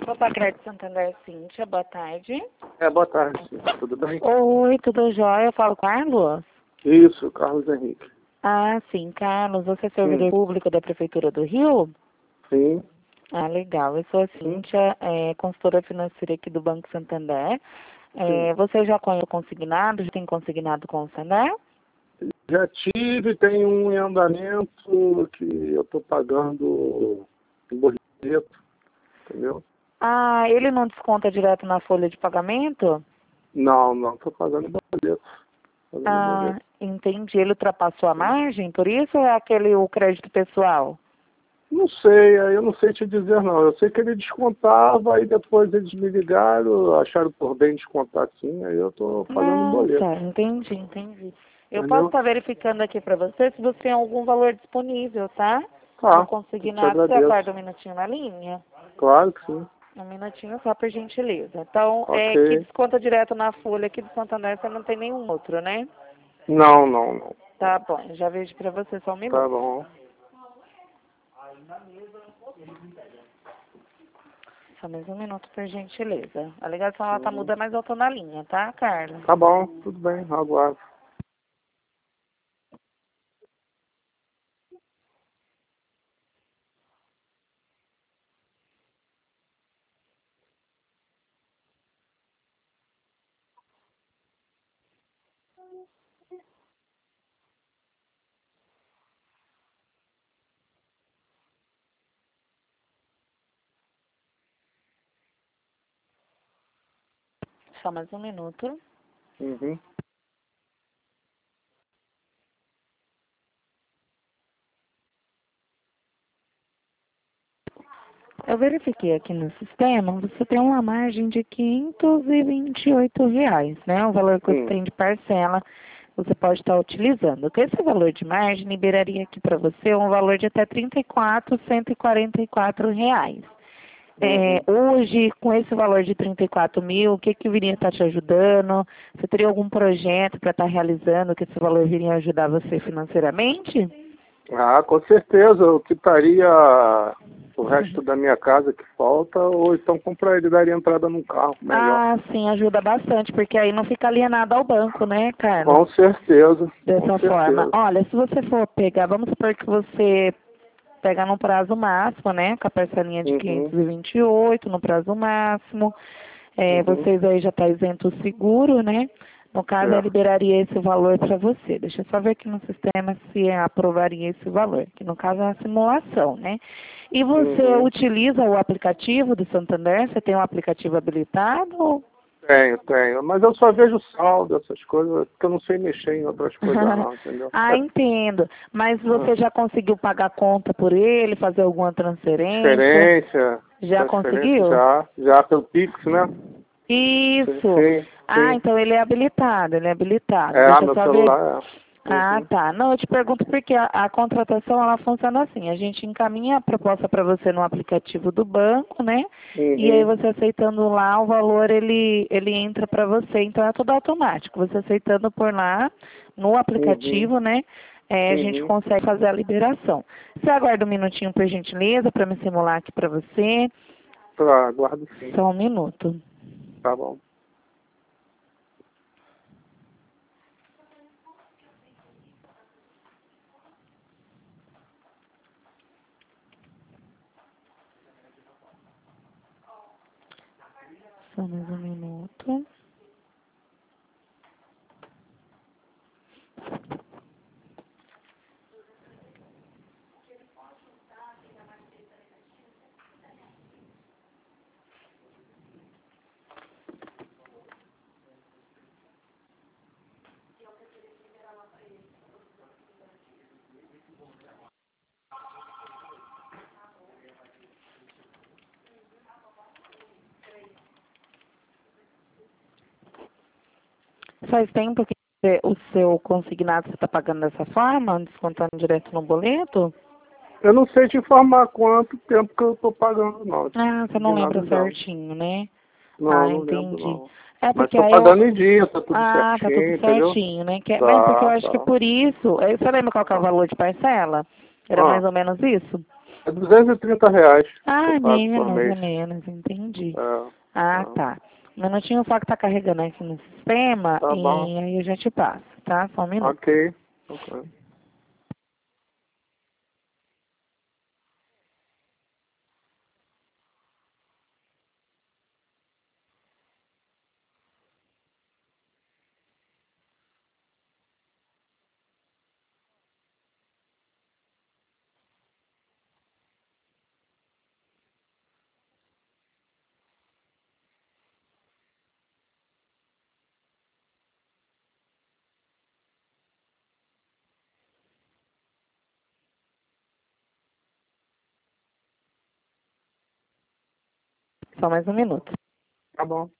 Copa Crédito Santander, Cíntia, boa tarde. Boa tarde, tudo bem? Oi, tudo jóia? Eu falo com o Carlos? Isso, Carlos Henrique. Ah, sim, Carlos, você é servidor público da Prefeitura do Rio? Sim. Ah, legal. Eu sou a Cíntia, consultora financeira aqui do Banco Santander. Você já conhece o consignado? Já tem consignado com o Santander? Já tive, tem um em andamento que eu estou pagando em boleto, entendeu? Ah, ele não desconta direto na folha de pagamento? Não, estou pagando em boleto. Ah, entendi. Ele ultrapassou a margem, por isso ou é o crédito pessoal? Não sei, aí eu não sei te dizer não. Eu sei que ele descontava, aí depois eles me ligaram, acharam por bem descontar sim, aí eu estou pagando em boleto. Nossa, entendi. Eu Entendeu? posso estar verificando aqui para você se você tem algum valor disponível, tá? Tá, No te consignado, você agradeço. aguarda um minutinho na linha? Claro que sim. Um minutinho só, por gentileza. Então, que Ok. desconta direto na folha aqui do Santander, você não tem nenhum outro, né? Não. Tá bom, eu já vejo para você só um Tá minuto. bom. Só mais um minuto, por gentileza. A ligação ela tá muda, mas eu tô na linha, tá, Carla? Tá bom, tudo bem, aguardo. Só mais um minuto. Uhum. Eu verifiquei aqui no sistema, você tem uma margem de R$ 528, né? O valor que você tem de parcela, você pode estar utilizando. Com esse valor de margem, liberaria aqui para você um valor de até R$ 34.144. Hoje, com esse valor de 34 mil, o que viria estar te ajudando? Você teria algum projeto para estar realizando que esse valor viria ajudar você financeiramente? Ah, com certeza, eu quitaria o resto da minha casa que falta, ou então daria entrada num carro melhor. Ah, sim, ajuda bastante, porque aí não fica alienado ao banco, né, Carlos? Com certeza, Dessa forma. Olha, se você for pegar, vamos supor que você pega no prazo máximo, né, com a parcelinha de 528 no prazo máximo, vocês aí já tá isento o seguro, né? No caso, eu liberaria esse valor para você. Deixa eu só ver aqui no sistema se aprovaria esse valor, que no caso é uma simulação, né? E você utiliza o aplicativo do Santander? Você tem um aplicativo habilitado? Tenho, mas eu só vejo saldo, essas coisas, porque eu não sei mexer em outras coisas não, entendeu? Ah, entendo. Mas você já conseguiu pagar conta por ele, fazer alguma transferência? Já conseguiu? Já pelo Pix, né? Isso. Sim. Então ele é habilitado, Deixa eu meu só ver. celular Ah, tá. Não, eu te pergunto porque a contratação, ela funciona assim. A gente encaminha a proposta para você no aplicativo do banco, né? E aí você aceitando lá, o valor, ele entra para você. Então é tudo automático. Você aceitando por lá, no aplicativo, né? A gente consegue fazer a liberação. Você aguarda um minutinho, por gentileza, para me simular aqui para você. Tá, aguardo sim. Só um minuto. Tá bom. Só mais um minuto. Faz tempo que o seu consignado você está pagando dessa forma, descontando direto no boleto? Eu não sei te informar quanto tempo que eu tô pagando, não. Ah, você não lembra certinho, né? Não Entendi. lembro, não. É Mas porque tô aí pagando em dia, tá tudo tá certinho, tudo entendeu? certinho, né? Mas porque eu acho que Tá. por isso. Você lembra qual que é o valor de parcela? Era mais ou menos isso? É R$ 230. Ah, Eu pago menos, por mais ou mês. menos, entendi. É, Ah, é. tá. Um minutinho só que tá carregando aqui no sistema Tá bom. e aí eu já te passo, tá? Só um minuto. Ok. Ok. Só mais um minuto. Tá bom.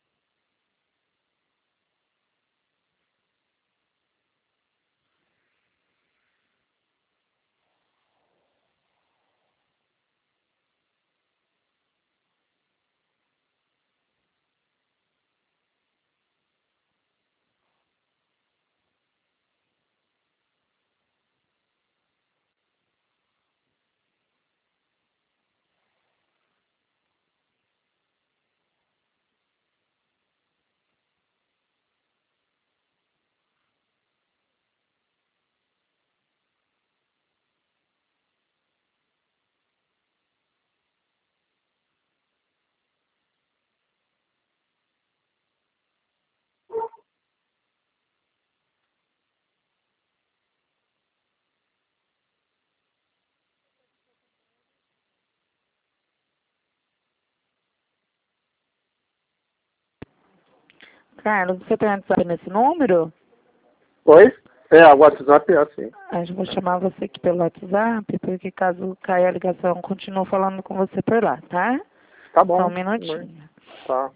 Carlos, você tem WhatsApp nesse número? Oi? O WhatsApp é assim. Ah, eu vou chamar você aqui pelo WhatsApp, porque caso caia a ligação, eu continuo falando com você por lá, tá? Tá Só um bom. minutinho. Tá.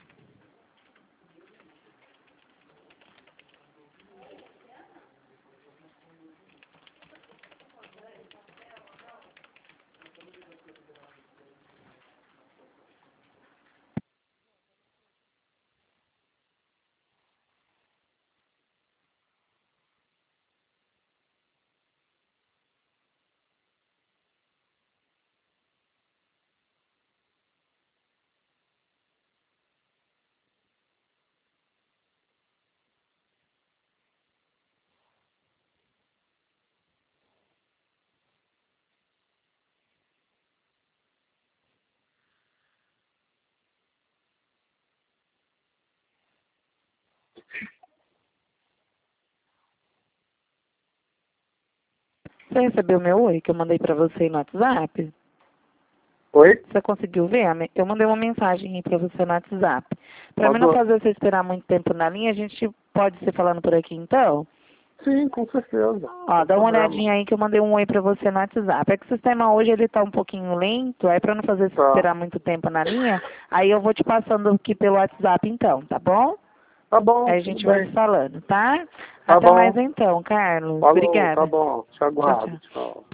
Você recebeu meu oi que eu mandei pra você no WhatsApp? Oi? Você conseguiu ver? Eu mandei uma mensagem aí pra você no WhatsApp. Pra mim não Mandou? fazer você esperar muito tempo na linha, a gente pode ser falando por aqui então? Sim, com certeza. Ó, Sem dá uma problema. olhadinha aí que eu mandei um oi pra você no WhatsApp. É que o sistema hoje ele tá um pouquinho lento, aí pra não fazer você Tá. esperar muito tempo na linha, aí eu vou te passando aqui pelo WhatsApp então, tá bom? Tá bom, Aí a tudo gente vai se bem. falando, tá? Tá Até mais bom. então, Carlos. Falou, tá Obrigada. bom. Te Tchau, aguardo. tchau. Tchau.